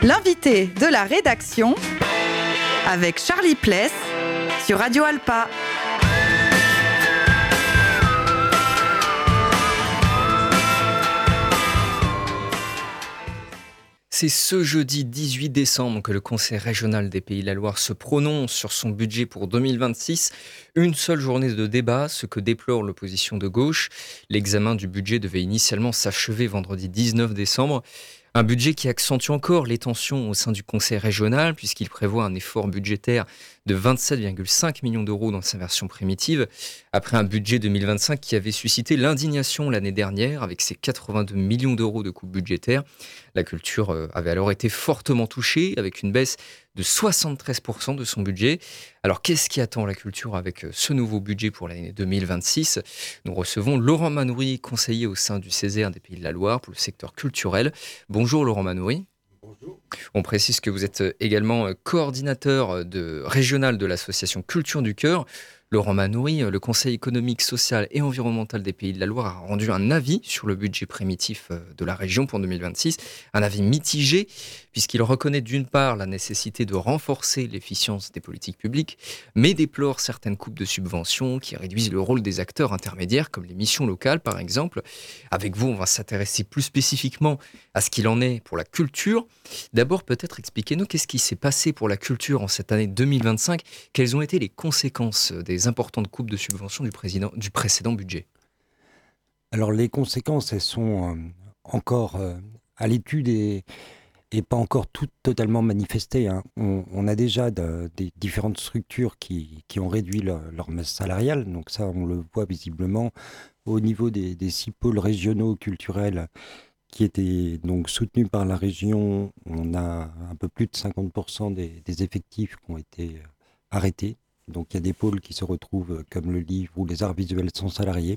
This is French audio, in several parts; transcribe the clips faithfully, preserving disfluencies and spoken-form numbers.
L'invité de la rédaction avec Charlie Pless sur Radio Alpa. C'est ce jeudi dix-huit décembre que le Conseil régional des Pays de la Loire se prononce sur son budget pour deux mille vingt-six. Une seule journée de débat, ce que déplore l'opposition de gauche. L'examen du budget devait initialement s'achever vendredi dix-neuf décembre. Un budget qui accentue encore les tensions au sein du Conseil régional, puisqu'il prévoit un effort budgétaire de vingt-sept virgule cinq millions d'euros dans sa version primitive, après un budget deux mille vingt-cinq qui avait suscité l'indignation l'année dernière, avec ses quatre-vingt-deux millions d'euros de coupes budgétaires. La culture avait alors été fortement touchée, avec une baisse de soixante-treize pour cent de son budget. Alors qu'est-ce qui attend la culture avec ce nouveau budget pour l'année deux mille vingt-six ? Nous recevons Laurent Manoury, conseiller au sein du Césaire des Pays de la Loire pour le secteur culturel. Bonjour Laurent Manoury. Bonjour. On précise que vous êtes également coordinateur de, régional de l'association Culture du Cœur. Laurent Manoury, le Conseil économique, social et environnemental des Pays de la Loire a rendu un avis sur le budget primitif de la région pour deux mille vingt-six, un avis mitigé, puisqu'il reconnaît d'une part la nécessité de renforcer l'efficience des politiques publiques, mais déplore certaines coupes de subventions qui réduisent le rôle des acteurs intermédiaires, comme les missions locales par exemple. Avec vous, on va s'intéresser plus spécifiquement à ce qu'il en est pour la culture. D'abord, peut-être expliquez-nous qu'est-ce qui s'est passé pour la culture en cette année deux mille vingt-cinq, quelles ont été les conséquences des importantes coupes de subventions du, président, du précédent budget. Alors les conséquences, elles sont euh, encore euh, à l'étude et, et pas encore toutes totalement manifestées. Hein. On, on a déjà de, des différentes structures qui, qui ont réduit leur, leur masse salariale, donc ça on le voit visiblement au niveau des, des six pôles régionaux culturels qui étaient donc soutenus par la région. On a un peu plus de cinquante pour cent des, des effectifs qui ont été arrêtés. Donc il y a des pôles qui se retrouvent comme le livre ou les arts visuels sans salariés.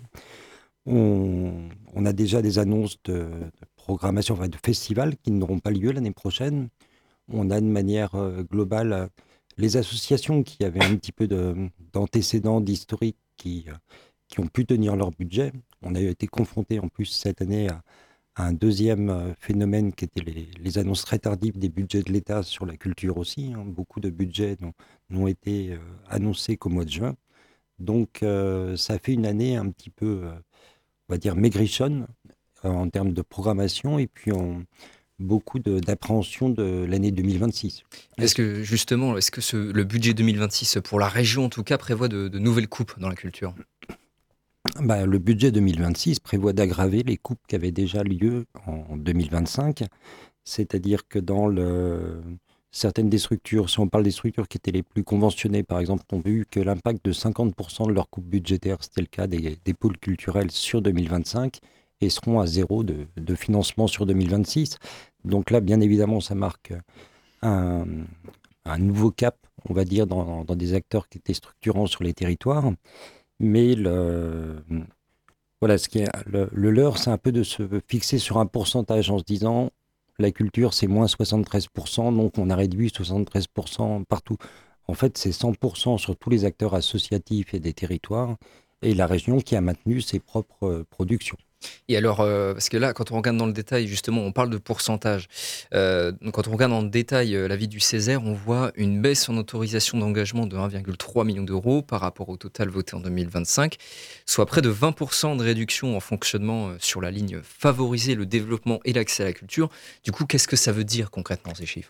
On, on a déjà des annonces de, de programmation, enfin de festivals qui n'auront pas lieu l'année prochaine. On a de manière euh, globale les associations qui avaient un petit peu de, d'antécédents, d'historique, qui, euh, qui ont pu tenir leur budget. On a été confronté en plus cette année à, à un deuxième phénomène qui était les, les annonces très tardives des budgets de l'État sur la culture aussi. Hein. Beaucoup de budgets n'ont, n'ont été euh, annoncés qu'au mois de juin. Donc euh, ça fait une année un petit peu, euh, on va dire, maigrichonne euh, en termes de programmation et puis on, beaucoup de, d'appréhension de l'année deux mille vingt-six. Est-ce que justement, est-ce que ce, le budget deux mille vingt-six pour la région en tout cas prévoit de, de nouvelles coupes dans la culture ? Bah, le budget deux mille vingt-six prévoit d'aggraver les coupes qui avaient déjà lieu en deux mille vingt-cinq. C'est-à-dire que dans le... certaines des structures, si on parle des structures qui étaient les plus conventionnées, par exemple, ont vu que l'impact de cinquante pour cent de leur coupe budgétaire, c'était le cas des, des pôles culturels sur deux mille vingt-cinq, et seront à zéro de, de financement sur deux mille vingt-six. Donc là, bien évidemment, ça marque un, un nouveau cap, on va dire, dans, dans des acteurs qui étaient structurants sur les territoires. Mais le, voilà, ce qui est, le, le leurre, c'est un peu de se fixer sur un pourcentage en se disant la culture, c'est moins soixante-treize pour cent, donc on a réduit soixante-treize pour cent partout. En fait, c'est cent pour cent sur tous les acteurs associatifs et des territoires, et la région qui a maintenu ses propres productions. Et alors, euh, parce que là, quand on regarde dans le détail, justement, on parle de pourcentage. Euh, donc quand on regarde dans le détail euh, l'avis du Césaire, on voit une baisse en autorisation d'engagement de un virgule trois million d'euros par rapport au total voté en deux mille vingt-cinq, soit près de vingt pour cent de réduction en fonctionnement euh, sur la ligne favoriser le développement et l'accès à la culture. Du coup, qu'est-ce que ça veut dire concrètement, ces chiffres ?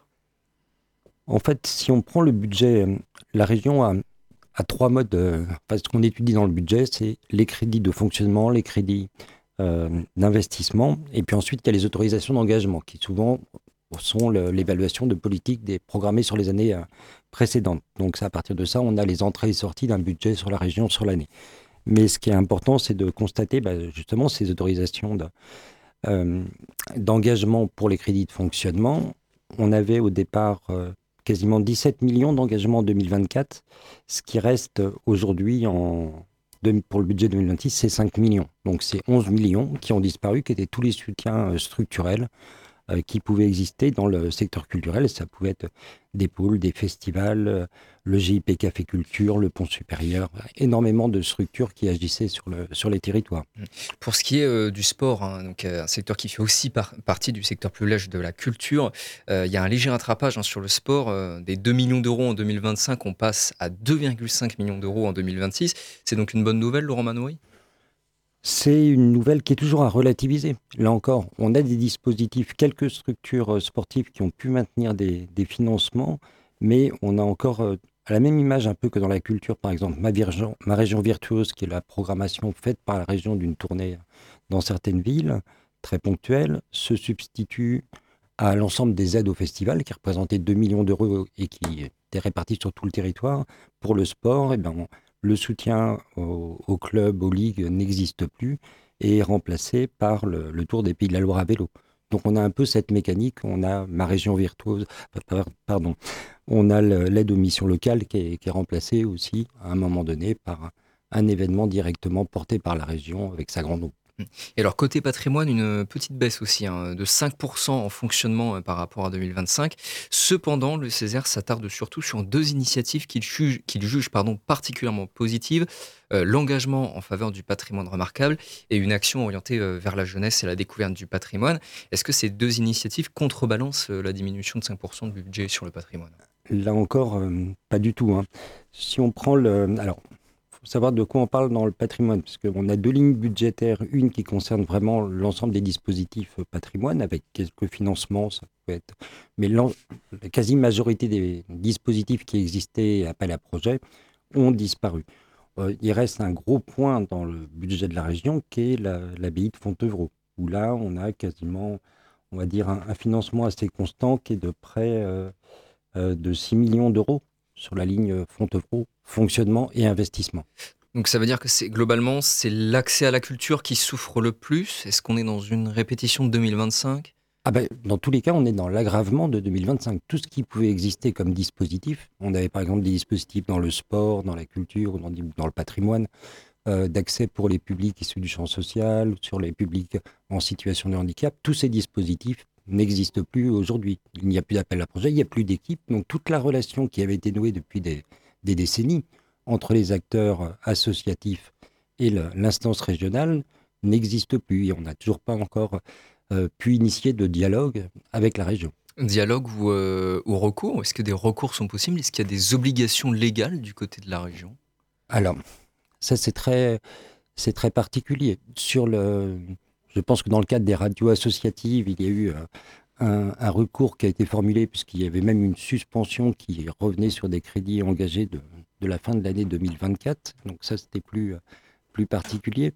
En fait, si on prend le budget, la région a, a trois modes. Euh, enfin, ce qu'on étudie dans le budget, c'est les crédits de fonctionnement, les crédits Euh, d'investissement, et puis ensuite il y a les autorisations d'engagement qui souvent sont le, l'évaluation de politique des programmées sur les années euh, précédentes. Donc c'est à partir de ça on a les entrées et sorties d'un budget sur la région sur l'année. Mais ce qui est important, c'est de constater bah, justement ces autorisations de, euh, d'engagement pour les crédits de fonctionnement. On avait au départ euh, quasiment dix-sept millions d'engagements en deux mille vingt-quatre, ce qui reste aujourd'hui en pour le budget deux mille vingt-six, c'est cinq millions. Donc c'est onze millions qui ont disparu, qui étaient tous les soutiens structurels euh, qui pouvaient exister dans le secteur culturel. Ça pouvait être des pôles, des festivals, euh, le G I P Café Culture, le Pont Supérieur, énormément de structures qui agissaient sur, le, sur les territoires. Pour ce qui est euh, du sport, hein, donc, euh, un secteur qui fait aussi par- partie du secteur plus large de la culture, euh, il y a un léger rattrapage hein, sur le sport. Euh, des deux millions d'euros en deux mille vingt-cinq, on passe à deux virgule cinq millions d'euros en deux mille vingt-six. C'est donc une bonne nouvelle, Laurent Manoury ? C'est une nouvelle qui est toujours à relativiser. Là encore, on a des dispositifs, quelques structures euh, sportives qui ont pu maintenir des, des financements, mais on a encore, euh, à la même image un peu que dans la culture, par exemple, ma, Virgin- ma région virtuose, qui est la programmation faite par la région d'une tournée dans certaines villes, très ponctuelle, se substitue à l'ensemble des aides au festival, qui représentaient deux millions d'euros et qui étaient répartis sur tout le territoire. Pour le sport, eh ben, le soutien aux, aux clubs, aux ligues n'existe plus et est remplacé par le, le Tour des Pays de la Loire à vélo. Donc on a un peu cette mécanique, on a ma région virtuose, pardon, on a le, l'aide aux missions locales qui est, qui est remplacée aussi à un moment donné par un événement directement porté par la région avec sa grande eau. Et alors, côté patrimoine, une petite baisse aussi, hein, de cinq pour cent en fonctionnement euh, par rapport à deux mille vingt-cinq. Cependant, le Césaire s'attarde surtout sur deux initiatives qu'il juge, qu'il juge pardon, particulièrement positives. Euh, l'engagement en faveur du patrimoine remarquable et une action orientée euh, vers la jeunesse et la découverte du patrimoine. Est-ce que ces deux initiatives contrebalancent euh, la diminution de cinq pour cent du budget sur le patrimoine ? Là encore, euh, pas du tout, hein. Si on prend le... Alors, faut savoir de quoi on parle dans le patrimoine, parce qu'on a deux lignes budgétaires, une qui concerne vraiment l'ensemble des dispositifs patrimoine, avec quelques financements, ça peut être... Mais la quasi-majorité des dispositifs qui existaient appel à projet ont disparu. Euh, il reste un gros point dans le budget de la région, qui est la, l'abbaye de Fontevraud, où là, on a quasiment, on va dire, un, un financement assez constant qui est de près euh, euh, de six millions d'euros sur la ligne Fontevraud, fonctionnement et investissement. Donc ça veut dire que c'est globalement, c'est l'accès à la culture qui souffre le plus. Est-ce qu'on est dans une répétition de deux mille vingt-cinq ? Ah ben, dans tous les cas, on est dans l'aggravement de deux mille vingt-cinq. Tout ce qui pouvait exister comme dispositif, on avait par exemple des dispositifs dans le sport, dans la culture, dans, dans le patrimoine, euh, d'accès pour les publics issus du champ social, sur les publics en situation de handicap. Tous ces dispositifs n'existent plus aujourd'hui. Il n'y a plus d'appel à projet, il n'y a plus d'équipe. Donc toute la relation qui avait été nouée depuis des, des décennies entre les acteurs associatifs et le, l'instance régionale n'existe plus. Et on n'a toujours pas encore euh, pu initier de dialogue avec la région. Dialogue ou, euh, ou recours ? Est-ce que des recours sont possibles ? Est-ce qu'il y a des obligations légales du côté de la région ? Alors, ça c'est très, c'est très particulier. Sur le, je pense que dans le cadre des radios associatives, il y a eu euh, un, un recours qui a été formulé, puisqu'il y avait même une suspension qui revenait sur des crédits engagés de, de la fin de l'année deux mille vingt-quatre. Donc ça, c'était plus, plus particulier.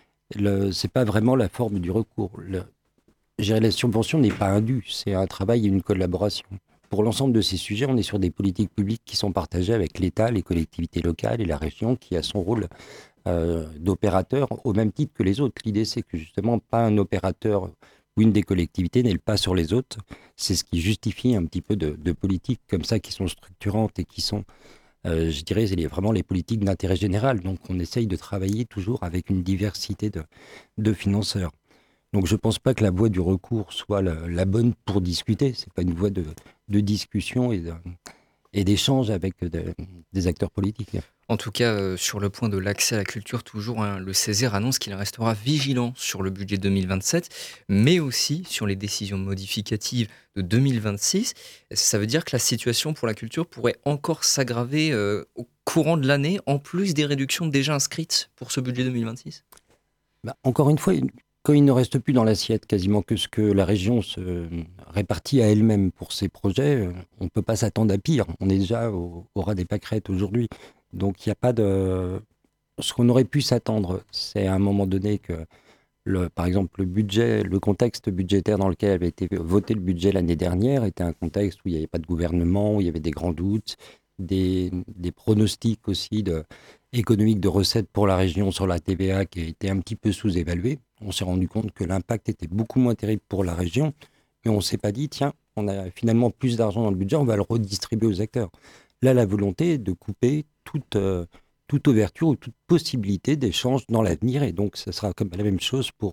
Ce n'est pas vraiment la forme du recours. Le, gérer la subvention n'est pas indu, c'est un travail et une collaboration. Pour l'ensemble de ces sujets, on est sur des politiques publiques qui sont partagées avec l'État, les collectivités locales et la région qui a son rôle euh, d'opérateur au même titre que les autres. L'idée, c'est que justement, pas un opérateur ou une des collectivités n'est le pas sur les autres. C'est ce qui justifie un petit peu de, de politiques comme ça qui sont structurantes et qui sont, euh, je dirais, c'est vraiment les politiques d'intérêt général. Donc, on essaye de travailler toujours avec une diversité de, de financeurs. Donc je ne pense pas que la voie du recours soit la, la bonne pour discuter. Ce n'est pas une voie de, de discussion et, de, et d'échange avec de, des acteurs politiques. En tout cas, euh, sur le point de l'accès à la culture, toujours, hein, le Césaire annonce qu'il restera vigilant sur le budget deux mille vingt-sept, mais aussi sur les décisions modificatives de deux mille vingt-six. Ça veut dire que la situation pour la culture pourrait encore s'aggraver euh, au courant de l'année, en plus des réductions déjà inscrites pour ce budget deux mille vingt-six ? Bah, encore une fois, quand il ne reste plus dans l'assiette quasiment que ce que la région se répartit à elle-même pour ses projets, on ne peut pas s'attendre à pire. On est déjà au, au ras des pâquerettes aujourd'hui. Donc il n'y a pas de... Ce qu'on aurait pu s'attendre, c'est à un moment donné que, le, par exemple, le budget, le contexte budgétaire dans lequel avait été voté le budget l'année dernière était un contexte où il n'y avait pas de gouvernement, où il y avait des grands doutes, des, des pronostics aussi de, économiques de recettes pour la région sur la T V A qui a été un petit peu sous-évalué. On s'est rendu compte que l'impact était beaucoup moins terrible pour la région, mais on ne s'est pas dit, tiens, on a finalement plus d'argent dans le budget, on va le redistribuer aux acteurs. Là, la volonté est de couper toute, euh, toute ouverture ou toute possibilité d'échange dans l'avenir, et donc ce sera comme la même chose pour,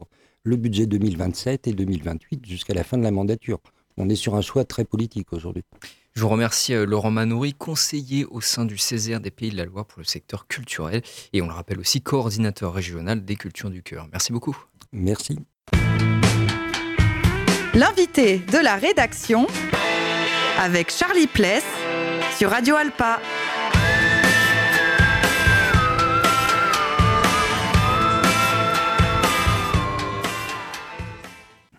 le budget deux mille vingt-sept et deux mille vingt-huit jusqu'à la fin de la mandature. On est sur un choix très politique aujourd'hui. Je vous remercie Laurent Manoury, conseiller au sein du Césaire des Pays de la Loire pour le secteur culturel et on le rappelle aussi coordinateur régional des Cultures du Cœur. Merci beaucoup. Merci. L'invité de la rédaction avec Charlie Pless sur Radio Alpa.